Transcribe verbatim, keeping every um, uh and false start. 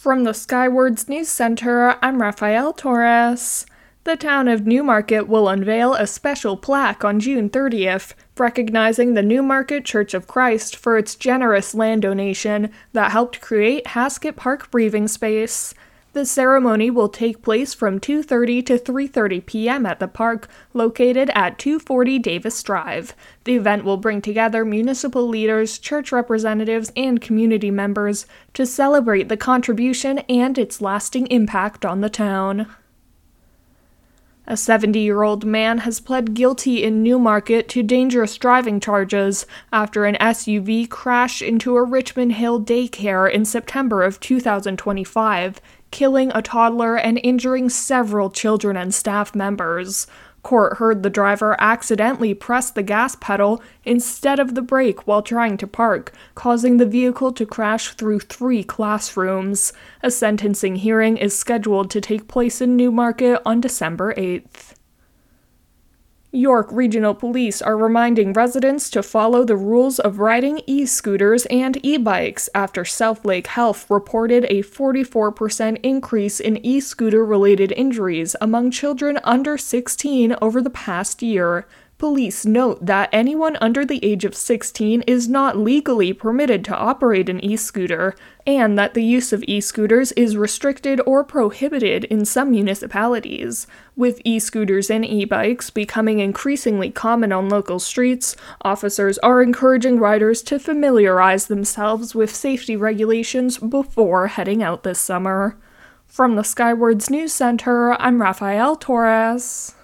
From the Skywards News Center, I'm Rafael Torres. The town of Newmarket will unveil a special plaque on June thirtieth, recognizing the Newmarket Church of Christ for its generous land donation that helped create Haskett Park Breathing Space. The ceremony will take place from two thirty to three thirty p.m. at the park, located at two forty Davis Drive. The event will bring together municipal leaders, church representatives, and community members to celebrate the contribution and its lasting impact on the town. A seventy-year-old man has pled guilty in Newmarket to dangerous driving charges after an S U V crashed into a Richmond Hill daycare in September of two thousand twenty-five, killing a toddler and injuring several children and staff members. Court heard the driver accidentally press the gas pedal instead of the brake while trying to park, causing the vehicle to crash through three classrooms. A sentencing hearing is scheduled to take place in Newmarket on December eighth. York Regional Police are reminding residents to follow the rules of riding e-scooters and e-bikes after Southlake Health reported a forty-four percent increase in e-scooter-related injuries among children under sixteen over the past year. Police note that anyone under the age of sixteen is not legally permitted to operate an e-scooter, and that the use of e-scooters is restricted or prohibited in some municipalities. With e-scooters and e-bikes becoming increasingly common on local streets, officers are encouraging riders to familiarize themselves with safety regulations before heading out this summer. From the Skywards News Center, I'm Rafael Torres.